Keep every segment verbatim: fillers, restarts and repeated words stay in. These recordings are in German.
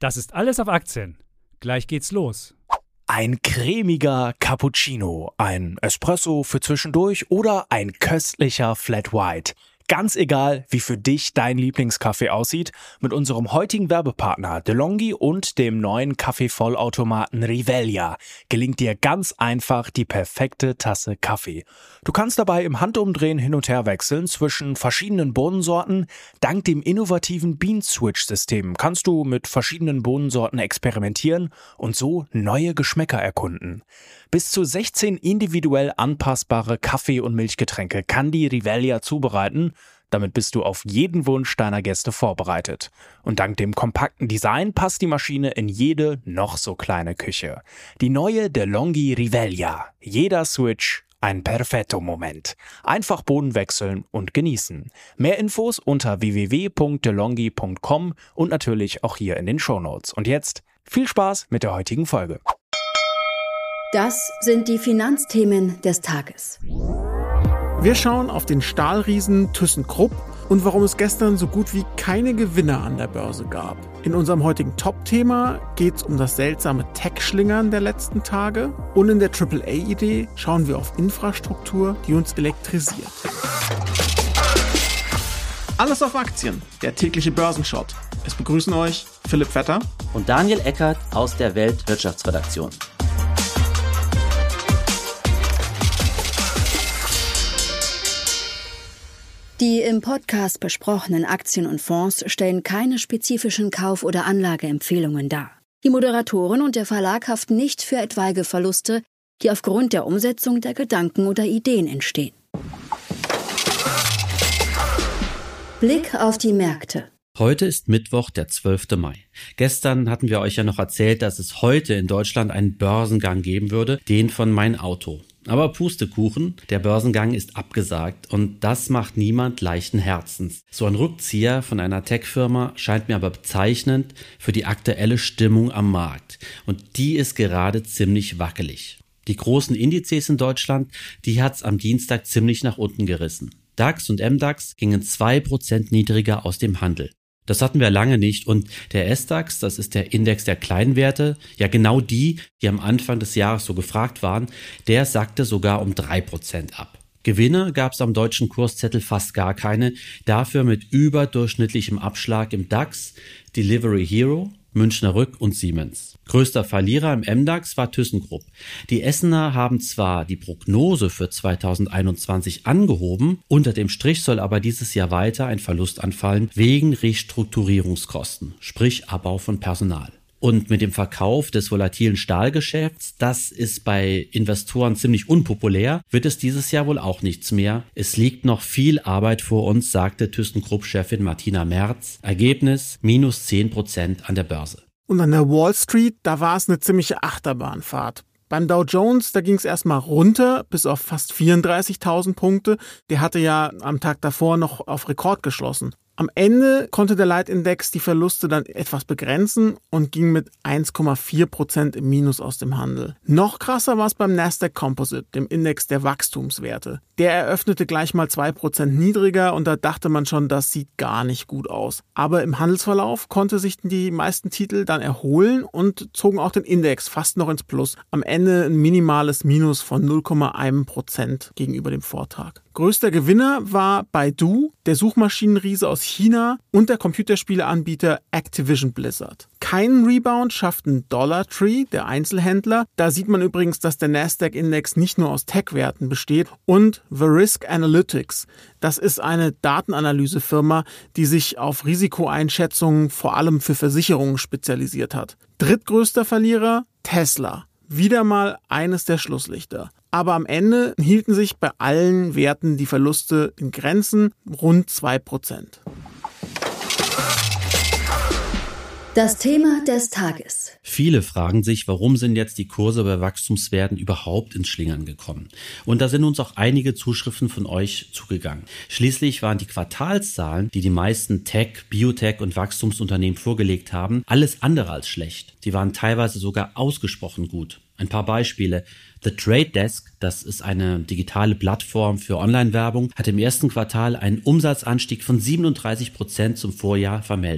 Das ist alles auf Aktien. Gleich geht's los. Ein cremiger Cappuccino, ein Espresso für zwischendurch oder ein köstlicher Flat White. Ganz egal, wie für dich dein Lieblingskaffee aussieht, mit unserem heutigen Werbepartner DeLonghi und dem neuen Kaffeevollautomaten Rivelia gelingt dir ganz einfach die perfekte Tasse Kaffee. Du kannst dabei im Handumdrehen hin und her wechseln zwischen verschiedenen Bohnensorten. Dank dem innovativen Bean-Switch-System kannst du mit verschiedenen Bohnensorten experimentieren und so neue Geschmäcker erkunden. Bis zu sechzehn individuell anpassbare Kaffee- und Milchgetränke kann die Rivelia zubereiten. Damit bist du auf jeden Wunsch deiner Gäste vorbereitet. Und dank dem kompakten Design passt die Maschine in jede noch so kleine Küche. Die neue DeLonghi Rivelia. Jeder Switch ein perfetto Moment. Einfach Bohnen wechseln und genießen. Mehr Infos unter w w w punkt delonghi punkt com und natürlich auch hier in den Shownotes. Und jetzt viel Spaß mit der heutigen Folge. Das sind die Finanzthemen des Tages. Wir schauen auf den Stahlriesen ThyssenKrupp und warum es gestern so gut wie keine Gewinner an der Börse gab. In unserem heutigen Top-Thema geht es um das seltsame Tech-Schlingern der letzten Tage und in der Triple A-Idee schauen wir auf Infrastruktur, die uns elektrisiert. Alles auf Aktien, der tägliche Börsenshot. Es begrüßen euch Philipp Vetter und Daniel Eckert aus der Weltwirtschaftsredaktion. Die im Podcast besprochenen Aktien und Fonds stellen keine spezifischen Kauf- oder Anlageempfehlungen dar. Die Moderatoren und der Verlag haften nicht für etwaige Verluste, die aufgrund der Umsetzung der Gedanken oder Ideen entstehen. Blick auf die Märkte. Heute ist Mittwoch, der zwölfte Mai. Gestern hatten wir euch ja noch erzählt, dass es heute in Deutschland einen Börsengang geben würde, den von Mein Auto. Aber Pustekuchen, der Börsengang ist abgesagt und das macht niemand leichten Herzens. So ein Rückzieher von einer Tech-Firma scheint mir aber bezeichnend für die aktuelle Stimmung am Markt. Und die ist gerade ziemlich wackelig. Die großen Indizes in Deutschland, die hat's am Dienstag ziemlich nach unten gerissen. DAX und M DAX gingen zwei Prozent niedriger aus dem Handel. Das hatten wir lange nicht und der S DAX, das ist der Index der Kleinwerte, ja genau die, die am Anfang des Jahres so gefragt waren, der sackte sogar um drei Prozent ab. Gewinne gab es am deutschen Kurszettel fast gar keine, dafür mit überdurchschnittlichem Abschlag im DAX, Delivery Hero, Münchner Rück und Siemens. Größter Verlierer im M DAX war ThyssenKrupp. Die Essener haben zwar die Prognose für zweitausendeinundzwanzig angehoben, unter dem Strich soll aber dieses Jahr weiter ein Verlust anfallen wegen Restrukturierungskosten, sprich Abbau von Personal. Und mit dem Verkauf des volatilen Stahlgeschäfts, das ist bei Investoren ziemlich unpopulär, wird es dieses Jahr wohl auch nichts mehr. Es liegt noch viel Arbeit vor uns, sagte ThyssenKrupp-Chefin Martina Merz. Ergebnis minus zehn Prozent an der Börse. Und an der Wall Street, da war es eine ziemliche Achterbahnfahrt. Beim Dow Jones, da ging es erstmal runter bis auf fast vierunddreißigtausend Punkte. Der hatte ja am Tag davor noch auf Rekord geschlossen. Am Ende konnte der Leitindex die Verluste dann etwas begrenzen und ging mit eins Komma vier Prozent im Minus aus dem Handel. Noch krasser war es beim Nasdaq Composite, dem Index der Wachstumswerte. Der eröffnete gleich mal zwei Prozent niedriger und da dachte man schon, das sieht gar nicht gut aus. Aber im Handelsverlauf konnte sich die meisten Titel dann erholen und zogen auch den Index fast noch ins Plus. Am Ende ein minimales Minus von null Komma eins Prozent gegenüber dem Vortag. Größter Gewinner war Baidu, der Suchmaschinenriese aus China und der Computerspieleanbieter Activision Blizzard. Keinen Rebound schafften Dollartree, der Einzelhändler. Da sieht man übrigens, dass der Nasdaq-Index nicht nur aus Tech-Werten besteht. Und Verisk Analytics, das ist eine Datenanalysefirma, die sich auf Risikoeinschätzungen vor allem für Versicherungen spezialisiert hat. Drittgrößter Verlierer Tesla. Wieder mal eines der Schlusslichter. Aber am Ende hielten sich bei allen Werten die Verluste in Grenzen, rund zwei Prozent. Das Thema des Tages. Viele fragen sich, warum sind jetzt die Kurse bei Wachstumswerten überhaupt ins Schlingern gekommen? Und da sind uns auch einige Zuschriften von euch zugegangen. Schließlich waren die Quartalszahlen, die die meisten Tech-, Biotech- und Wachstumsunternehmen vorgelegt haben, alles andere als schlecht. Die waren teilweise sogar ausgesprochen gut. Ein paar Beispiele. The Trade Desk, das ist eine digitale Plattform für Online-Werbung, hat im ersten Quartal einen Umsatzanstieg von siebenunddreißig Prozent zum Vorjahr vermeldet.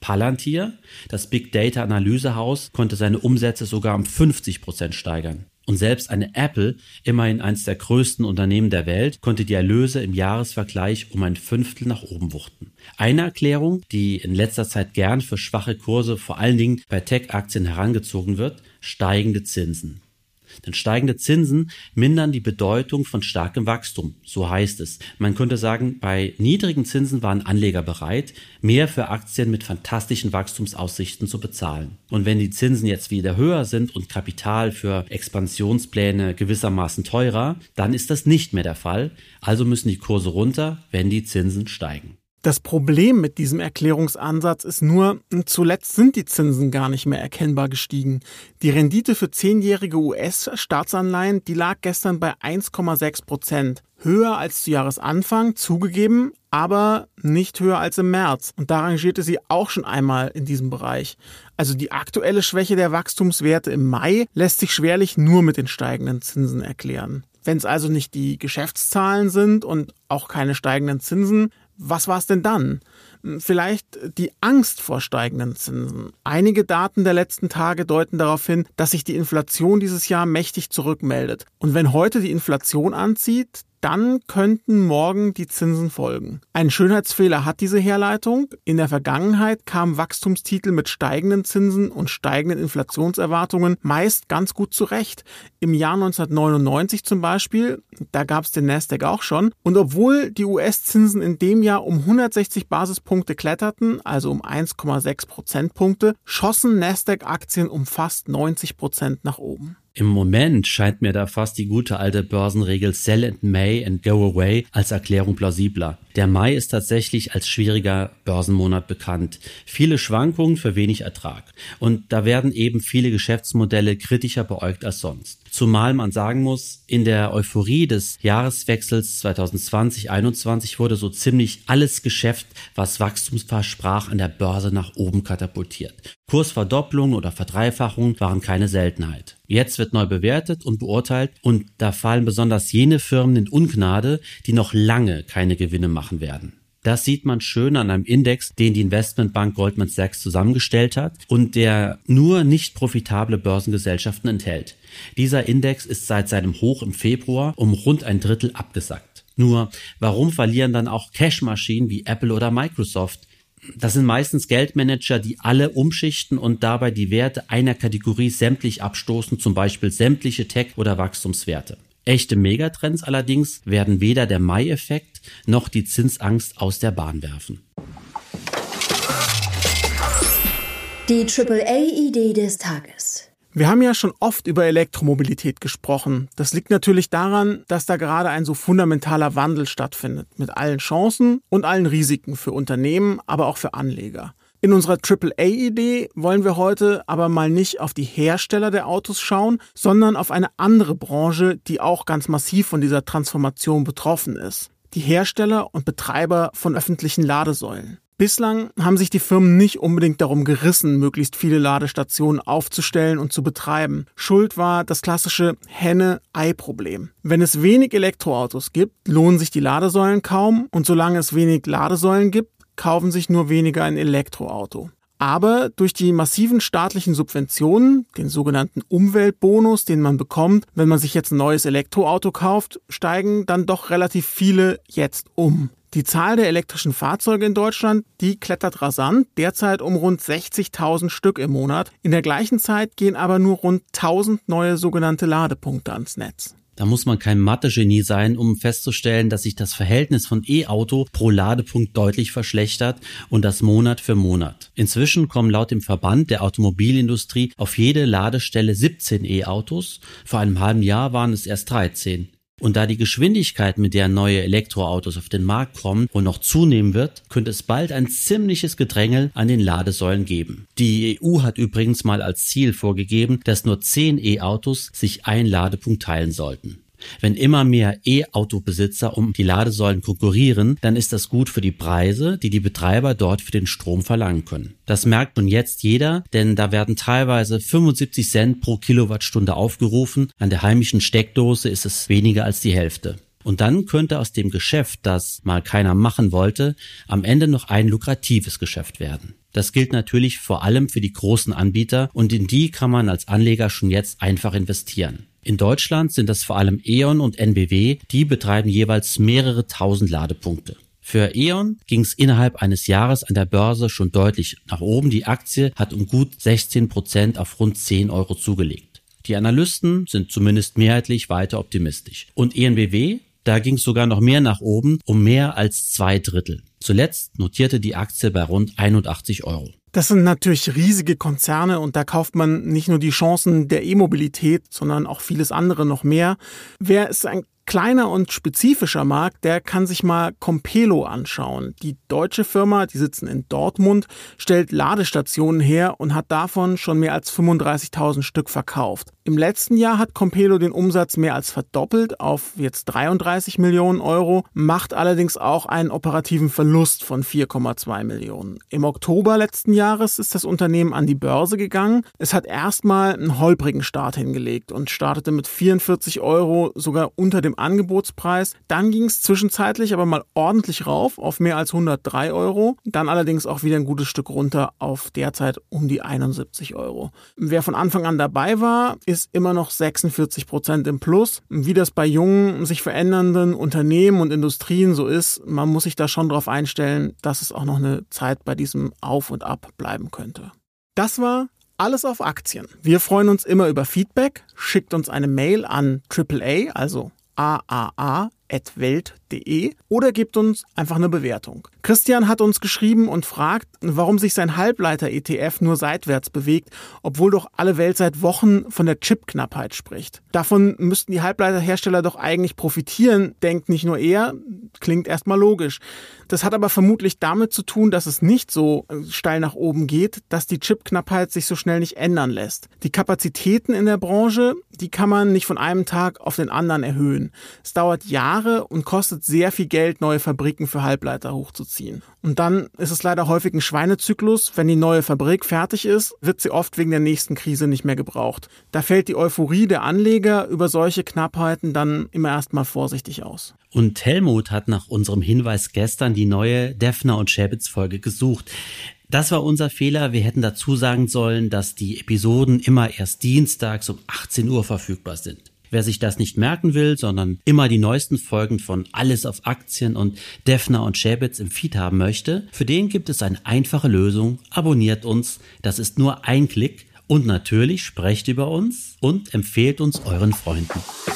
Palantir, das Big Data Analysehaus, konnte seine Umsätze sogar um fünfzig Prozent steigern. Und selbst eine Apple, immerhin eines der größten Unternehmen der Welt, konnte die Erlöse im Jahresvergleich um ein Fünftel nach oben wuchten. Eine Erklärung, die in letzter Zeit gern für schwache Kurse vor allen Dingen bei Tech-Aktien herangezogen wird: steigende Zinsen. Denn steigende Zinsen mindern die Bedeutung von starkem Wachstum, so heißt es. Man könnte sagen, bei niedrigen Zinsen waren Anleger bereit, mehr für Aktien mit fantastischen Wachstumsaussichten zu bezahlen. Und wenn die Zinsen jetzt wieder höher sind und Kapital für Expansionspläne gewissermaßen teurer, dann ist das nicht mehr der Fall. Also müssen die Kurse runter, wenn die Zinsen steigen. Das Problem mit diesem Erklärungsansatz ist nur, zuletzt sind die Zinsen gar nicht mehr erkennbar gestiegen. Die Rendite für zehnjährige U S-Staatsanleihen, die lag gestern bei eins Komma sechs Prozent. Höher als zu Jahresanfang, zugegeben, aber nicht höher als im März. Und da rangierte sie auch schon einmal in diesem Bereich. Also die aktuelle Schwäche der Wachstumswerte im Mai lässt sich schwerlich nur mit den steigenden Zinsen erklären. Wenn es also nicht die Geschäftszahlen sind und auch keine steigenden Zinsen, was war es denn dann? Vielleicht die Angst vor steigenden Zinsen. Einige Daten der letzten Tage deuten darauf hin, dass sich die Inflation dieses Jahr mächtig zurückmeldet. Und wenn heute die Inflation anzieht, dann könnten morgen die Zinsen folgen. Einen Schönheitsfehler hat diese Herleitung. In der Vergangenheit kamen Wachstumstitel mit steigenden Zinsen und steigenden Inflationserwartungen meist ganz gut zurecht. Im Jahr neunzehnhundertneunundneunzig zum Beispiel, da gab es den Nasdaq auch schon. Und obwohl die U S-Zinsen in dem Jahr um hundertsechzig Basispunkte kletterten, also um eins Komma sechs Prozentpunkte, schossen Nasdaq-Aktien um fast neunzig Prozent nach oben. Im Moment scheint mir da fast die gute alte Börsenregel Sell in May and Go Away als Erklärung plausibler. Der Mai ist tatsächlich als schwieriger Börsenmonat bekannt. Viele Schwankungen für wenig Ertrag. Und da werden eben viele Geschäftsmodelle kritischer beäugt als sonst. Zumal man sagen muss, in der Euphorie des Jahreswechsels zwanzig zwanzig einundzwanzig wurde so ziemlich alles Geschäft, was Wachstum versprach, an der Börse nach oben katapultiert. Kursverdopplungen oder Verdreifachungen waren keine Seltenheit. Jetzt wird neu bewertet und beurteilt und da fallen besonders jene Firmen in Ungnade, die noch lange keine Gewinne machen werden. Das sieht man schön an einem Index, den die Investmentbank Goldman Sachs zusammengestellt hat und der nur nicht profitable Börsengesellschaften enthält. Dieser Index ist seit seinem Hoch im Februar um rund ein Drittel abgesackt. Nur, warum verlieren dann auch Cashmaschinen wie Apple oder Microsoft? Das sind meistens Geldmanager, die alle umschichten und dabei die Werte einer Kategorie sämtlich abstoßen, zum Beispiel sämtliche Tech- oder Wachstumswerte. Echte Megatrends allerdings werden weder der Mai-Effekt noch die Zinsangst aus der Bahn werfen. Die Triple A-Idee des Tages. Wir haben ja schon oft über Elektromobilität gesprochen. Das liegt natürlich daran, dass da gerade ein so fundamentaler Wandel stattfindet, mit allen Chancen und allen Risiken für Unternehmen, aber auch für Anleger. In unserer Triple A-Idee wollen wir heute aber mal nicht auf die Hersteller der Autos schauen, sondern auf eine andere Branche, die auch ganz massiv von dieser Transformation betroffen ist. Die Hersteller und Betreiber von öffentlichen Ladesäulen. Bislang haben sich die Firmen nicht unbedingt darum gerissen, möglichst viele Ladestationen aufzustellen und zu betreiben. Schuld war das klassische Henne-Ei-Problem. Wenn es wenig Elektroautos gibt, lohnen sich die Ladesäulen kaum und solange es wenig Ladesäulen gibt, kaufen sich nur weniger ein Elektroauto. Aber durch die massiven staatlichen Subventionen, den sogenannten Umweltbonus, den man bekommt, wenn man sich jetzt ein neues Elektroauto kauft, steigen dann doch relativ viele jetzt um. Die Zahl der elektrischen Fahrzeuge in Deutschland, die klettert rasant, derzeit um rund sechzigtausend Stück im Monat. In der gleichen Zeit gehen aber nur rund tausend neue sogenannte Ladepunkte ans Netz. Da muss man kein Mathe-Genie sein, um festzustellen, dass sich das Verhältnis von E-Auto pro Ladepunkt deutlich verschlechtert und das Monat für Monat. Inzwischen kommen laut dem Verband der Automobilindustrie auf jede Ladestelle siebzehn E-Autos. Vor einem halben Jahr waren es erst dreizehn. Und da die Geschwindigkeit, mit der neue Elektroautos auf den Markt kommen, wohl noch zunehmen wird, könnte es bald ein ziemliches Gedrängel an den Ladesäulen geben. Die E U hat übrigens mal als Ziel vorgegeben, dass nur zehn E-Autos sich ein Ladepunkt teilen sollten. Wenn immer mehr E-Auto-Besitzer um die Ladesäulen konkurrieren, dann ist das gut für die Preise, die die Betreiber dort für den Strom verlangen können. Das merkt nun jetzt jeder, denn da werden teilweise fünfundsiebzig Cent pro Kilowattstunde aufgerufen. An der heimischen Steckdose ist es weniger als die Hälfte. Und dann könnte aus dem Geschäft, das mal keiner machen wollte, am Ende noch ein lukratives Geschäft werden. Das gilt natürlich vor allem für die großen Anbieter und in die kann man als Anleger schon jetzt einfach investieren. In Deutschland sind das vor allem E.ON und N B W, die betreiben jeweils mehrere tausend Ladepunkte. Für E.ON ging es innerhalb eines Jahres an der Börse schon deutlich nach oben. Die Aktie hat um gut sechzehn Prozent auf rund zehn Euro zugelegt. Die Analysten sind zumindest mehrheitlich weiter optimistisch. Und E N B W, da ging es sogar noch mehr nach oben, um mehr als zwei Drittel. Zuletzt notierte die Aktie bei rund einundachtzig Euro. Das sind natürlich riesige Konzerne und da kauft man nicht nur die Chancen der E-Mobilität, sondern auch vieles andere noch mehr. Wer ist ein kleiner und spezifischer Markt, der kann sich mal Compelo anschauen. Die deutsche Firma, die sitzen in Dortmund, stellt Ladestationen her und hat davon schon mehr als fünfunddreißigtausend Stück verkauft. Im letzten Jahr hat Compelo den Umsatz mehr als verdoppelt auf jetzt dreiunddreißig Millionen Euro, macht allerdings auch einen operativen Verlust von vier Komma zwei Millionen. Im Oktober letzten Jahres ist das Unternehmen an die Börse gegangen. Es hat erstmal einen holprigen Start hingelegt und startete mit vierundvierzig Euro sogar unter dem Angebotspreis. Dann ging es zwischenzeitlich aber mal ordentlich rauf auf mehr als hundertdrei Euro. Dann allerdings auch wieder ein gutes Stück runter auf derzeit um die einundsiebzig Euro. Wer von Anfang an dabei war, ist immer noch sechsundvierzig Prozent im Plus. Wie das bei jungen, sich verändernden Unternehmen und Industrien so ist, man muss sich da schon darauf einstellen, dass es auch noch eine Zeit bei diesem Auf und Ab bleiben könnte. Das war Alles auf Aktien. Wir freuen uns immer über Feedback. Schickt uns eine Mail an Triple A, also A A A at welt punkt de oder gebt uns einfach eine Bewertung. Christian hat uns geschrieben und fragt, warum sich sein Halbleiter-E T F nur seitwärts bewegt, obwohl doch alle Welt seit Wochen von der Chipknappheit spricht. Davon müssten die Halbleiterhersteller doch eigentlich profitieren, denkt nicht nur er, klingt erstmal logisch. Das hat aber vermutlich damit zu tun, dass es nicht so steil nach oben geht, dass die Chipknappheit sich so schnell nicht ändern lässt. Die Kapazitäten in der Branche, die kann man nicht von einem Tag auf den anderen erhöhen. Es dauert Jahre und kostet sehr viel Geld, neue Fabriken für Halbleiter hochzuziehen. Und dann ist es leider häufig ein Schweinezyklus. Wenn die neue Fabrik fertig ist, wird sie oft wegen der nächsten Krise nicht mehr gebraucht. Da fällt die Euphorie der Anleger über solche Knappheiten dann immer erstmal vorsichtig aus. Und Helmut hat nach unserem Hinweis gestern die neue Deffner und Schäbitz Folge gesucht. Das war unser Fehler. Wir hätten dazu sagen sollen, dass die Episoden immer erst dienstags um achtzehn Uhr verfügbar sind. Wer sich das nicht merken will, sondern immer die neuesten Folgen von Alles auf Aktien und Deffner und Schäbitz im Feed haben möchte, für den gibt es eine einfache Lösung. Abonniert uns. Das ist nur ein Klick. Und natürlich sprecht über uns und empfehlt uns euren Freunden.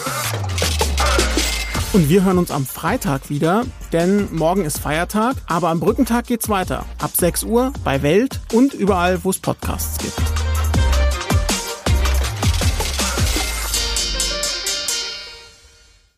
Und wir hören uns am Freitag wieder, denn morgen ist Feiertag, aber am Brückentag geht's weiter. Ab sechs Uhr bei Welt und überall, wo es Podcasts gibt.